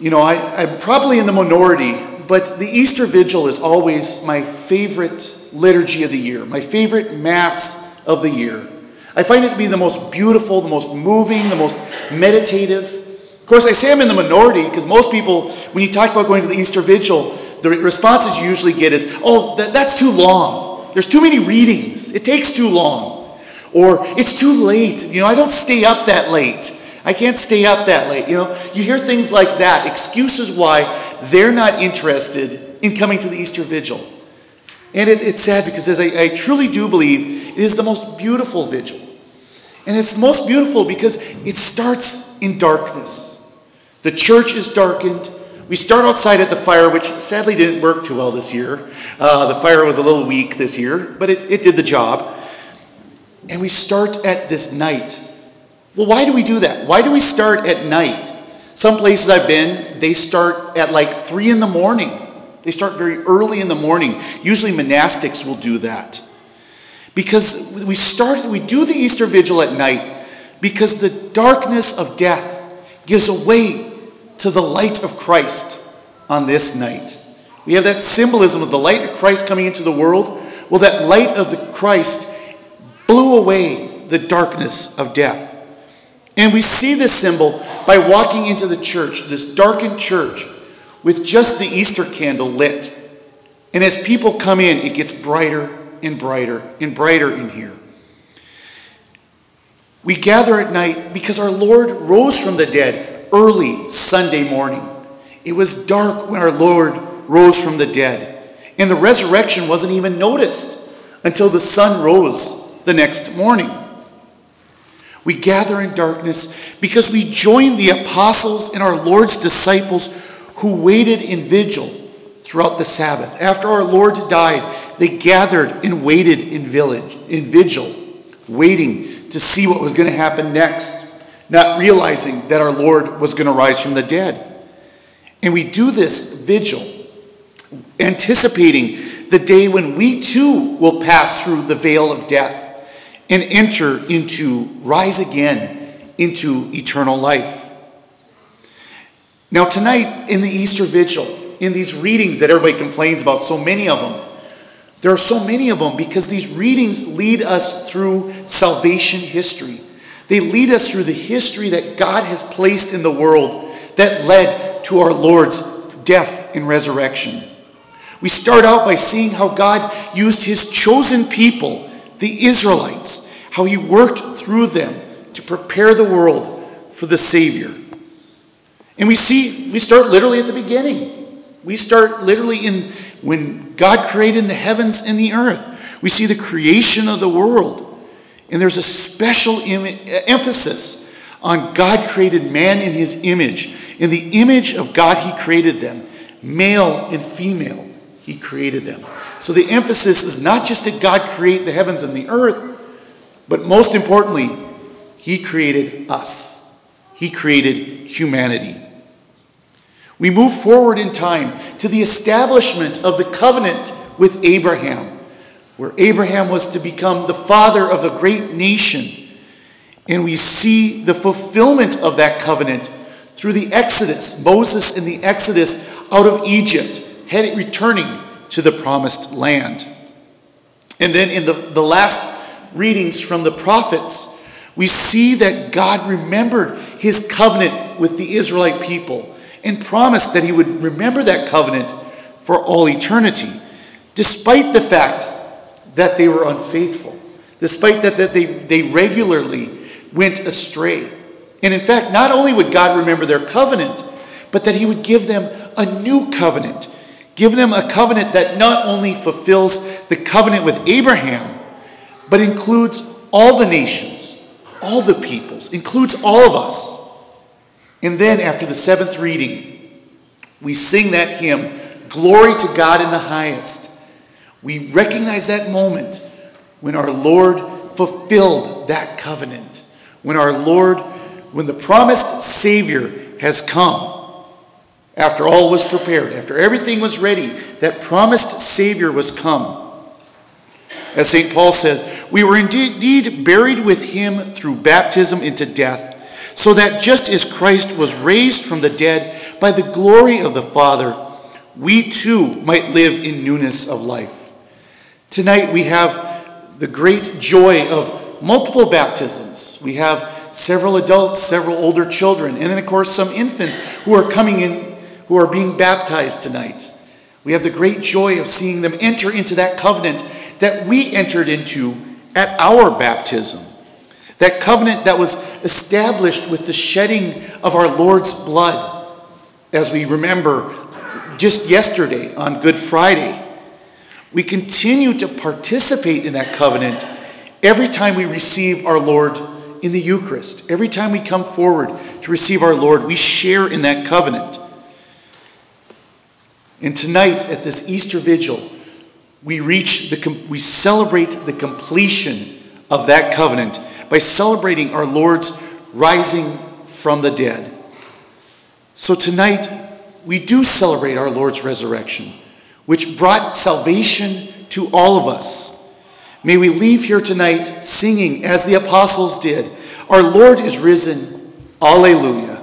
I'm probably in the minority, but the Easter Vigil is always my favorite liturgy of the year, my favorite Mass of the year. I find it to be the most beautiful, the most moving, the most meditative. Of course, I say I'm in the minority because most people, when you talk about going to the Easter Vigil, the responses you usually get is, oh, that's too long. There's too many readings. It takes too long. Or, it's too late. I don't stay up that late. I can't stay up that late. You hear things like that, excuses why they're not interested in coming to the Easter Vigil. And it's sad because as I truly do believe it is the most beautiful vigil. And it's the most beautiful because it starts in darkness. The church is darkened. We start outside at the fire, which sadly didn't work too well this year. The fire was a little weak this year, but it did the job. And we start at this night. Well, why do we do that? Why do we start at night? Some places I've been, they start at like 3 a.m. They start very early in the morning. Usually monastics will do that. Because we do the Easter Vigil at night because the darkness of death gives way to the light of Christ on this night. We have that symbolism of the light of Christ coming into the world. Well, that light of the Christ blew away the darkness of death. And we see this symbol by walking into the church, this darkened church, with just the Easter candle lit. And as people come in, it gets brighter and brighter and brighter in here. We gather at night because our Lord rose from the dead early Sunday morning. It was dark when our Lord rose from the dead. And the resurrection wasn't even noticed until the sun rose the next morning. We gather in darkness because we join the apostles and our Lord's disciples who waited in vigil throughout the Sabbath. After our Lord died, they gathered and waited in vigil, waiting to see what was going to happen next, not realizing that our Lord was going to rise from the dead. And we do this vigil, anticipating the day when we too will pass through the veil of death and rise again into eternal life. Now tonight in the Easter Vigil, in these readings that everybody complains about, so many of them, there are so many of them because these readings lead us through salvation history. They lead us through the history that God has placed in the world that led to our Lord's death and resurrection. We start out by seeing how God used his chosen people, the Israelites, how he worked through them to prepare the world for the Savior. And we start literally at the beginning. We start literally when God created the heavens and the earth. We see the creation of the world. And there's a special emphasis on God created man in his image. In the image of God he created them. Male and female he created them. So the emphasis is not just that God create the heavens and the earth, but most importantly, he created us. He created humanity. We move forward in time to the establishment of the covenant with Abraham, where Abraham was to become the father of a great nation. And we see the fulfillment of that covenant through the Exodus, Moses in the Exodus out of Egypt, returning to the promised land. And then in the last readings from the prophets, we see that God remembered his covenant with the Israelite people and promised that he would remember that covenant for all eternity, despite the fact that they were unfaithful, despite that they regularly went astray. And in fact, not only would God remember their covenant, but that he would give them a new covenant, give them a covenant that not only fulfills the covenant with Abraham, but includes all the nations, all the peoples, includes all of us. And then after the seventh reading, we sing that hymn, Glory to God in the highest. We recognize that moment when our Lord fulfilled that covenant. When the promised Savior has come. After all was prepared, after everything was ready, that promised Savior was come. As St. Paul says, we were indeed buried with him through baptism into death, so that just as Christ was raised from the dead by the glory of the Father, we too might live in newness of life. Tonight we have the great joy of multiple baptisms. We have several adults, several older children, and then of course some infants who are coming in, who are being baptized tonight. We have the great joy of seeing them enter into that covenant that we entered into at our baptism. That covenant that was established with the shedding of our Lord's blood, as we remember just yesterday on Good Friday. We continue to participate in that covenant every time we receive our Lord in the Eucharist. Every time we come forward to receive our Lord, we share in that covenant. And tonight at this Easter Vigil, we celebrate the completion of that covenant by celebrating our Lord's rising from the dead. So tonight, we do celebrate our Lord's resurrection, which brought salvation to all of us. May we leave here tonight singing, as the apostles did, "Our Lord is risen, Alleluia."